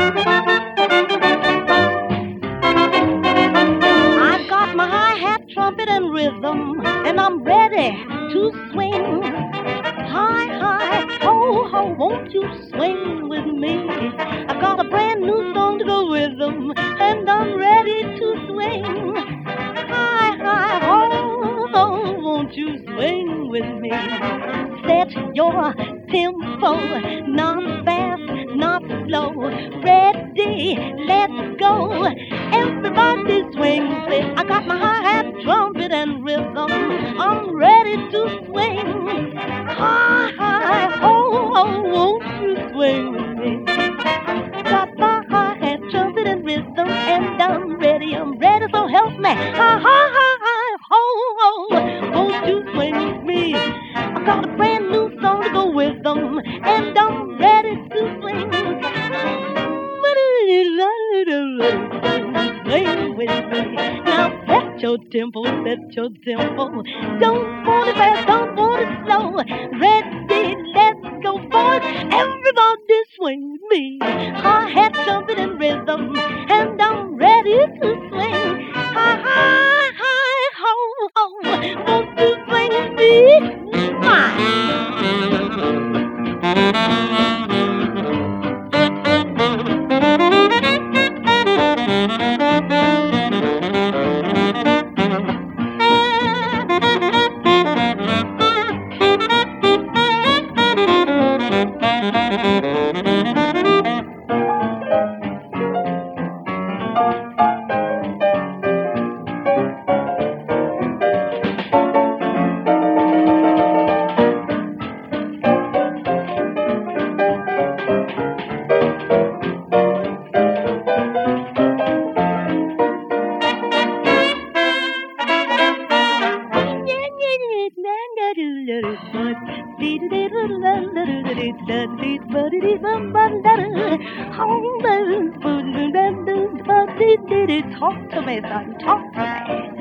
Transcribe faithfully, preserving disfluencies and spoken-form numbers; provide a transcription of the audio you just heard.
I got my hi-hat, trumpet, and rhythm, and I'm ready to swing. Hi, hi, ho, ho, won't you swing with me? I got a brand new song to go with them, and I'm ready to swing. Hi, hi, ho, ho, won't you swing with me? Set your tempo, not fast, not slow. Ready, let's go. Everybody swing with it. I got my hi-hat, trumpet, and rhythm. I'm ready to swing. Hi, hi, ho, ho, won't you swing with me? Got my hi-hat, trumpet, and rhythm, and I'm ready, I'm ready, so help me. Hi, hi, hi, hi, ho, ho, won't you swing with me? I got a brand new song to go with them, and I'm ready to swing. Swing with me. Now set your tempo, set your tempo. Don't want it fast, don't want it slow. Ready, let's go for it. Everybody swing with me. Hi-hat, trumpet, and rhythm, and I'm ready to swing. Hi, hi, hi, ho, ho, won't you swing with me? Mwah. Talk to me, son, talk to me.